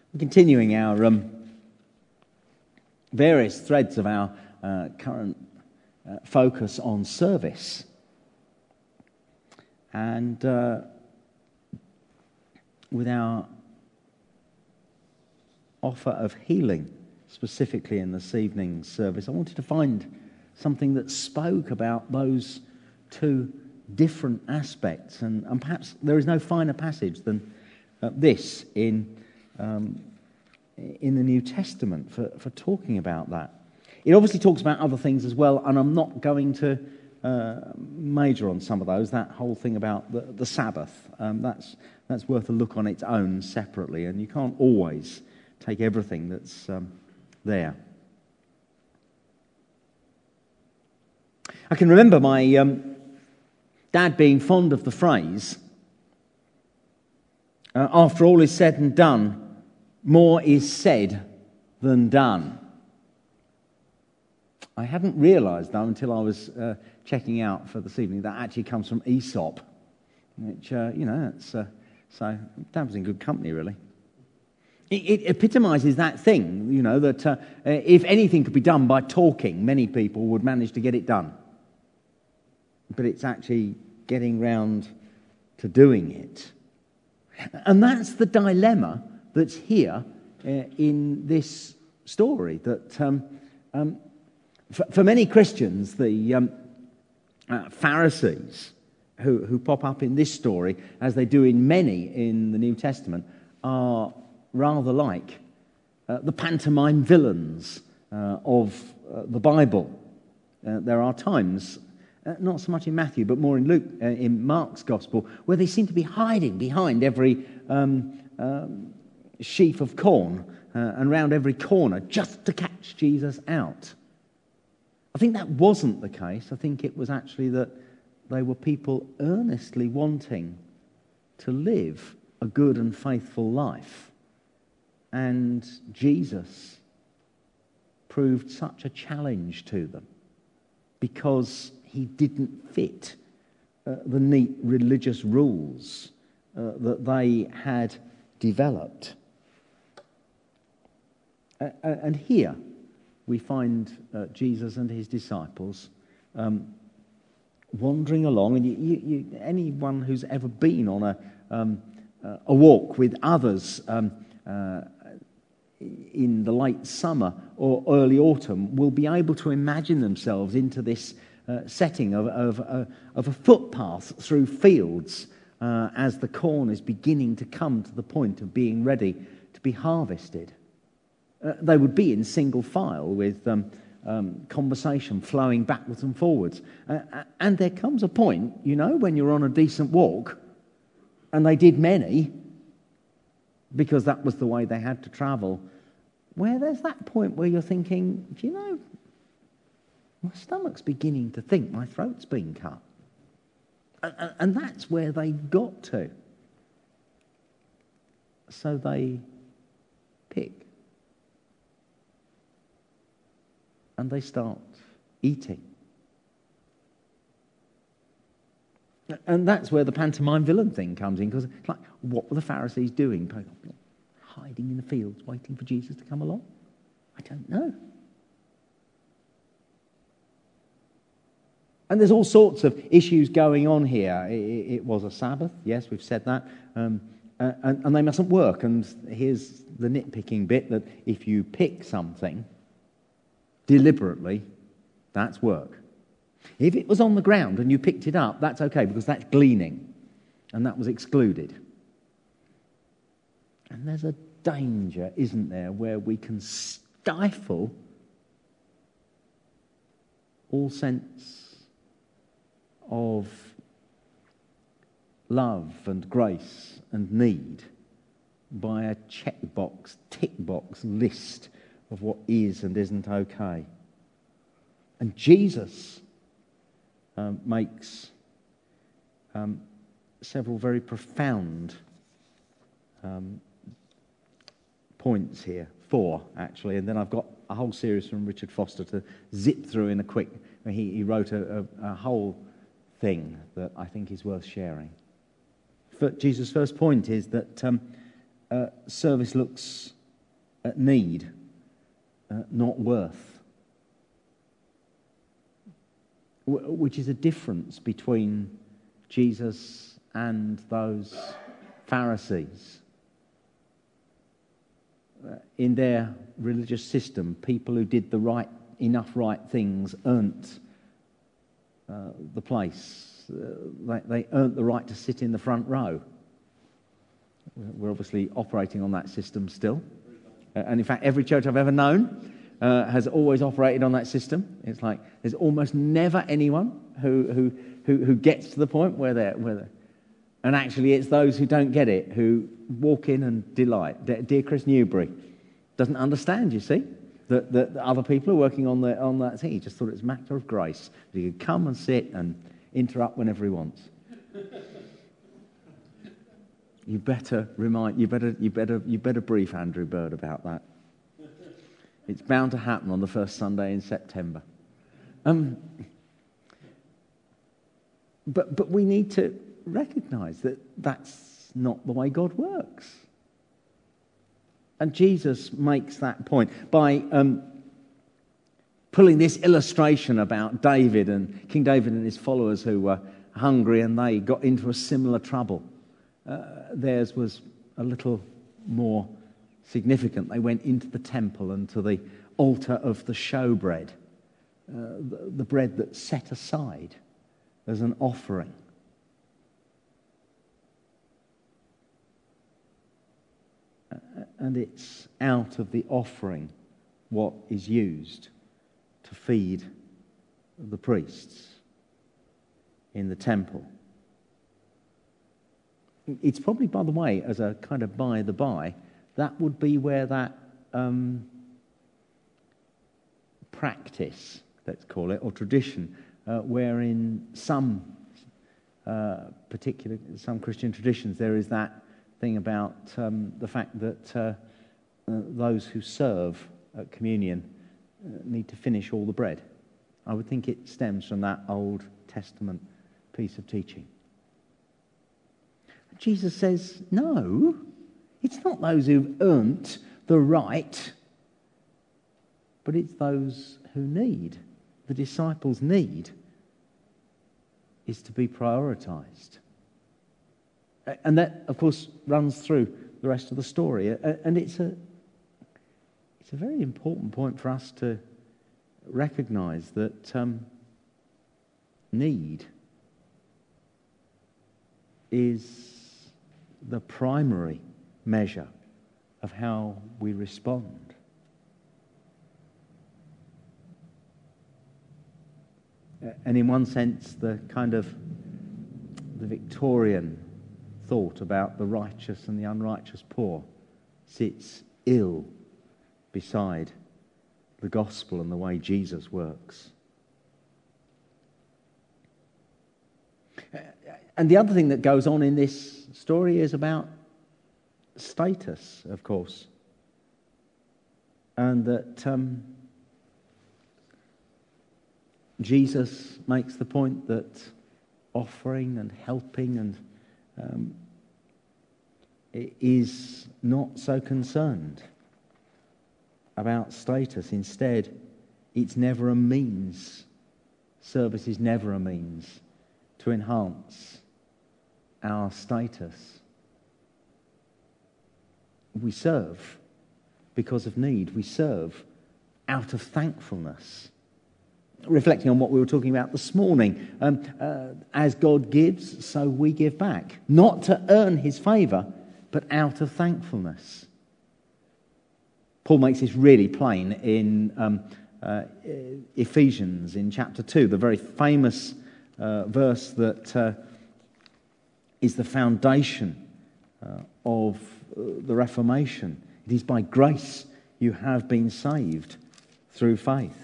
Continuing our various threads of our current focus on service. And with our offer of healing, specifically in this evening's service, I wanted to find something that spoke about those two different aspects. And perhaps there is no finer passage than this in the New Testament for talking about that. It obviously talks about other things as well, and I'm not going to major on some of those. That whole thing about the Sabbath, that's worth a look on its own separately, and you can't always take everything that's there. I can remember my dad being fond of the phrase, after all is said and done, more is said than done. I hadn't realised, though, until I was checking out for this evening, that actually comes from Aesop, which, it's, so Dad was in good company, really. It epitomises that thing, that if anything could be done by talking, many people would manage to get it done. But it's actually getting round to doing it. And that's the dilemma that's here in this story. That for many Christians, the Pharisees who pop up in this story, as they do in many in the New Testament, are rather like the pantomime villains of the Bible. There are times, not so much in Matthew, but more in Luke, in Mark's Gospel, where they seem to be hiding behind every sheaf of corn and round every corner just to catch Jesus out. I think that wasn't the case. I think it was actually that they were people earnestly wanting to live a good and faithful life. And Jesus proved such a challenge to them because he didn't fit the neat religious rules that they had developed. And here we find Jesus and his disciples wandering along. And anyone who's ever been on a walk with others in the late summer or early autumn will be able to imagine themselves into this setting of a footpath through fields as the corn is beginning to come to the point of being ready to be harvested. They would be in single file with conversation flowing backwards and forwards. And there comes a point, when you're on a decent walk, and they did many, because that was the way they had to travel, where there's that point where you're thinking, my stomach's beginning to think my throat's been cut. And that's where they got to. So they pick. And they start eating. And that's where the pantomime villain thing comes in, because it's like, what were the Pharisees doing? Hiding in the fields, waiting for Jesus to come along? I don't know. And there's all sorts of issues going on here. It was a Sabbath, yes, we've said that. And they mustn't work. And here's the nitpicking bit, that if you pick something deliberately, that's work. If it was on the ground and you picked it up, that's okay, because that's gleaning. And that was excluded. And there's a danger, isn't there, where we can stifle all sense of love and grace and need by a checkbox, tick box list of what is and isn't okay. And Jesus makes several very profound points here. 4, actually, and then I've got a whole series from Richard Foster to zip through in a quick. He wrote a whole thing that I think is worth sharing. But Jesus' first point is that service looks need, not worth. Which is a difference between Jesus and those Pharisees. In their religious system, people who did the enough right things earned the place. They earned the right to sit in the front row. We're obviously operating on that system still. And in fact, every church I've ever known has always operated on that system. It's like there's almost never anyone who gets to the point where they're and actually it's those who don't get it who walk in and delight. Dear Chris Newbury doesn't understand, you see, that other people are working on that thing. He just thought it was a matter of grace. He could come and sit and interrupt whenever he wants. You better brief Andrew Bird about that. It's bound to happen on the first Sunday in September. But we need to recognise that that's not the way God works. And Jesus makes that point by pulling this illustration about David and King David and his followers who were hungry and they got into a similar trouble. Theirs was a little more significant. They went into the temple and to the altar of the showbread, the bread that's set aside as an offering. And it's out of the offering what is used to feed the priests in the temple. It's probably, by the way, as a kind of by the by, that would be where that practice, let's call it, or tradition, wherein some Christian traditions there is that thing about the fact that those who serve at communion need to finish all the bread. I would think it stems from that Old Testament piece of teaching. Jesus says, no, it's not those who've earned the right, but it's those who need. The disciples' need is to be prioritised. And that, of course, runs through the rest of the story. And it's a very important point for us to recognise that need is the primary measure of how we respond. And in one sense, the Victorian thought about the righteous and the unrighteous poor sits ill beside the gospel and the way Jesus works. And the other thing that goes on in this story is about status, of course. And that Jesus makes the point that offering and helping and is not so concerned about status. Instead, it's never a means. Service is never a means to enhance our status. We serve because of need. We serve out of thankfulness. Reflecting on what we were talking about this morning, as God gives, so we give back. Not to earn his favour, but out of thankfulness. Paul makes this really plain in Ephesians in chapter 2, the very famous verse that is the foundation of the Reformation. It is by grace you have been saved through faith.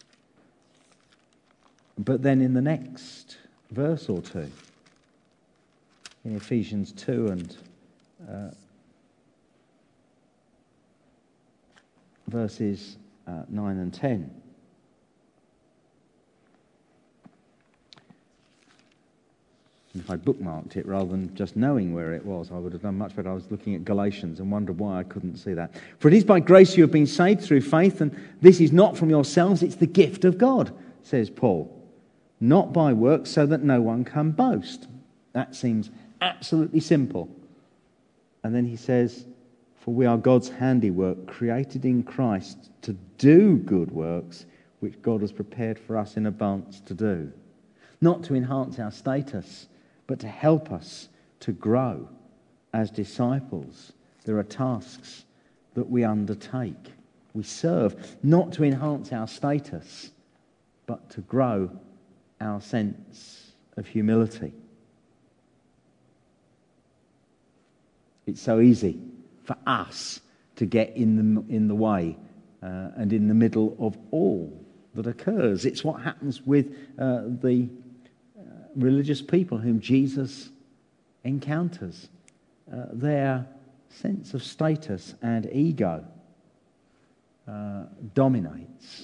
But then in the next verse or two, in Ephesians 2 and verses 9 and 10, if I'd bookmarked it rather than just knowing where it was. I would have done much better. I was looking at Galatians and wondered why I couldn't see that. For it is by grace you have been saved through faith, and this is not from yourselves, it's the gift of God, says Paul. Not by works, so that no one can boast. That seems absolutely simple. And then he says, for we are God's handiwork, created in Christ to do good works, which God has prepared for us in advance to do. Not to enhance our status, but to help us to grow as disciples. There are tasks that we undertake. We serve, not to enhance our status, but to grow our sense of humility. It's so easy for us to get in the way and in the middle of all that occurs. It's what happens with the religious people whom Jesus encounters. Their sense of status and ego dominates.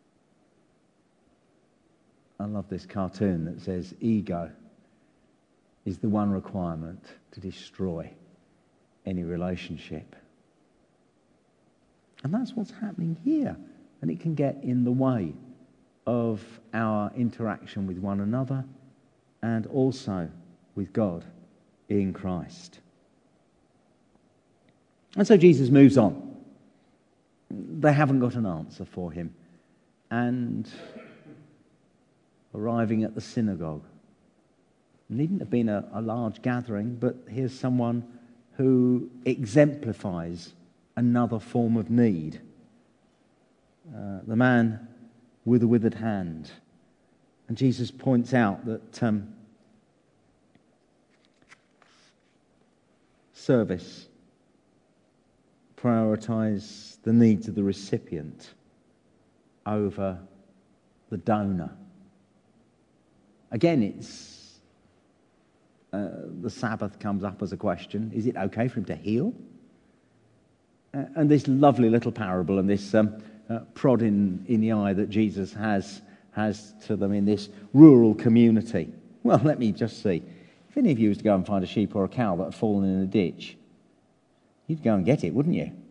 I love this cartoon that says ego is the one requirement to destroy any relationship. And that's what's happening here. And it can get in the way of our interaction with one another and also with God in Christ. And so Jesus moves on. They haven't got an answer for him. And arriving at the synagogue. It needn't have been a large gathering, but here's someone who exemplifies another form of need. The man with a withered hand. And Jesus points out that service prioritises the needs of the recipient over the donor. Again, it's the Sabbath comes up as a question. Is it okay for him to heal? And this lovely little parable and this prod in the eye that Jesus has to them in this rural community. Well, let me just see. If any of you was to go and find a sheep or a cow that had fallen in a ditch, you'd go and get it, wouldn't you?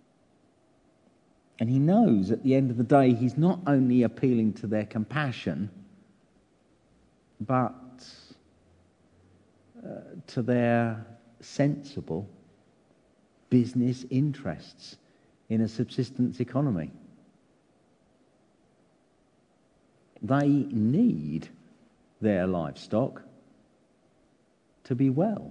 And he knows at the end of the day he's not only appealing to their compassion, but to their sensible business interests in a subsistence economy. They need their livestock to be well.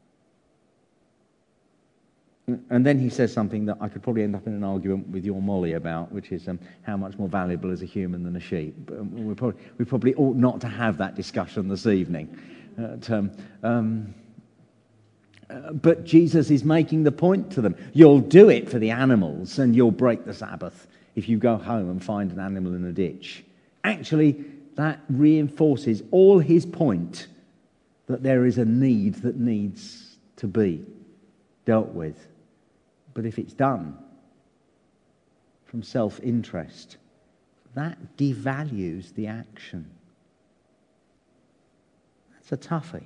And then he says something that I could probably end up in an argument with your Molly about, which is how much more valuable is a human than a sheep. We probably ought not to have that discussion this evening. But Jesus is making the point to them. You'll do it for the animals and you'll break the Sabbath if you go home and find an animal in a ditch. Actually, that reinforces all his point that there is a need that needs to be dealt with. But if it's done from self-interest, that devalues the action. That's a toughie.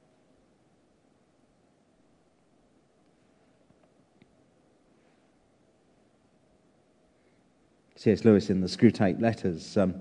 C.S. Lewis in the Screwtape Letters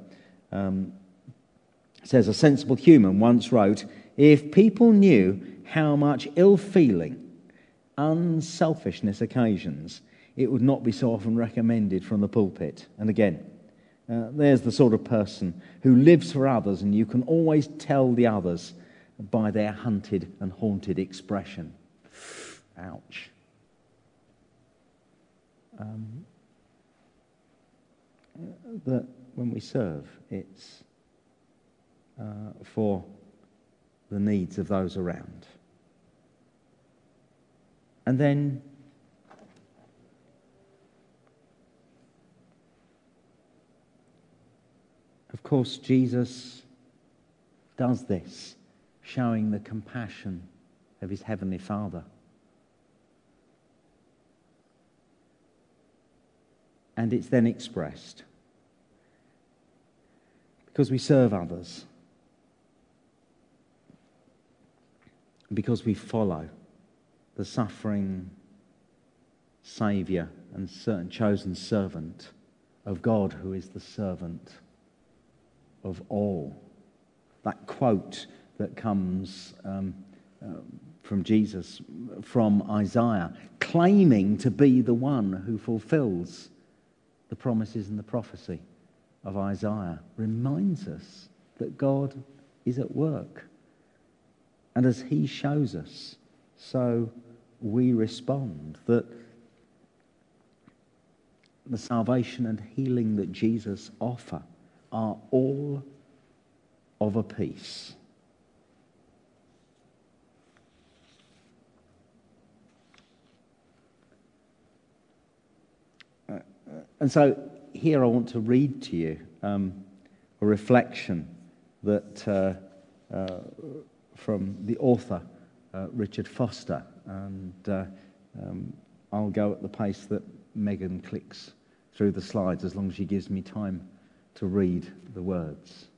says, a sensible human once wrote, if people knew how much ill-feeling unselfishness occasions, it would not be so often recommended from the pulpit. And again, there's the sort of person who lives for others, and you can always tell the others by their hunted and haunted expression. Ouch. That when we serve, it's for the needs of those around. And then of course, Jesus does this, showing the compassion of his heavenly Father. And it's then expressed. Because we serve others. because we follow the suffering Saviour and certain chosen servant of God, who is the servant of all. That quote that comes from Jesus, from Isaiah, claiming to be the one who fulfills the promises and the prophecy of Isaiah, reminds us that God is at work. And as he shows us, so we respond, that the salvation and healing that Jesus offers are all of a piece. And so here I want to read to you a reflection that from the author, Richard Foster. And I'll go at the pace that Megan clicks through the slides, as long as she gives me time to read the words.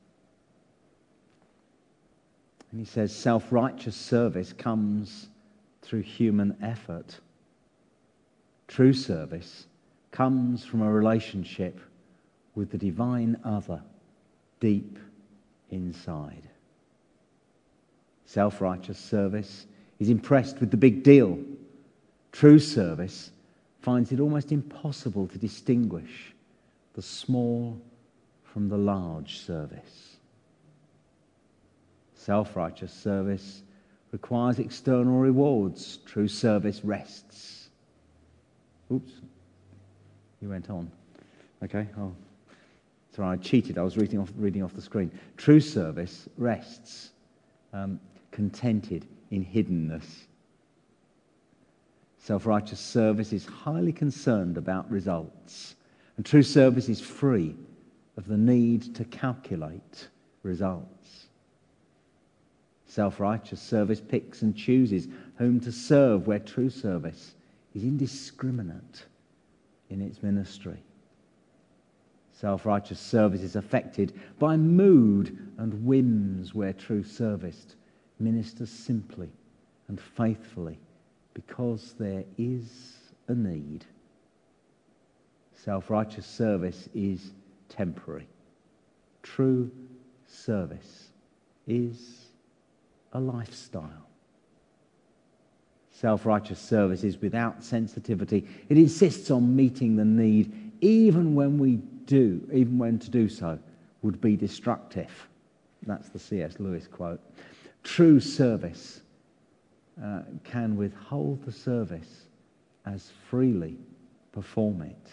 And he says, self-righteous service comes through human effort. True service comes from a relationship with the divine other deep inside. Self-righteous service is impressed with the big deal. True service finds it almost impossible to distinguish the small from the large service. Self-righteous service requires external rewards. True service rests. Oops. You went on. Okay. Oh, sorry, I cheated. I was reading off the screen. True service rests, contented in hiddenness. Self-righteous service is highly concerned about results, and true service is free of the need to calculate results. Self-righteous service picks and chooses whom to serve, where true service is indiscriminate in its ministry. Self-righteous service is affected by mood and whims, where true service ministers simply and faithfully because there is a need. Self-righteous service is temporary. True service is a lifestyle. Self-righteous service is without sensitivity. It insists on meeting the need, even when to do so would be destructive. That's the C.S. Lewis quote. True service can withhold the service as freely perform it.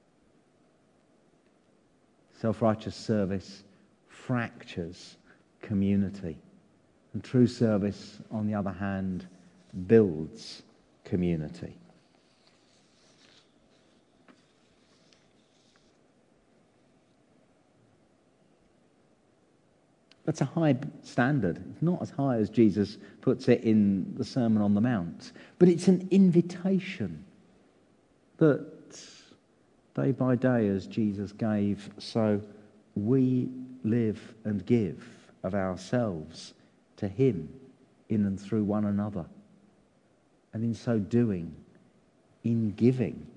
Self-righteous service fractures community, and true service, on the other hand, builds community. That's a high standard. It's not as high as Jesus puts it in the Sermon on the Mount, but it's an invitation that day by day, as Jesus gave, so we live and give of ourselves to him in and through one another. And in so doing, in giving,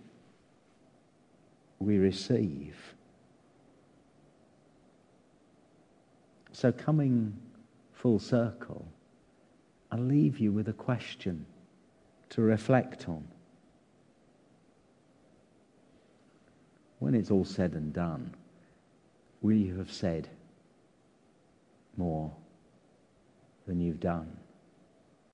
we receive. So coming full circle, I'll leave you with a question to reflect on. When it's all said and done, will you have said more than you've done?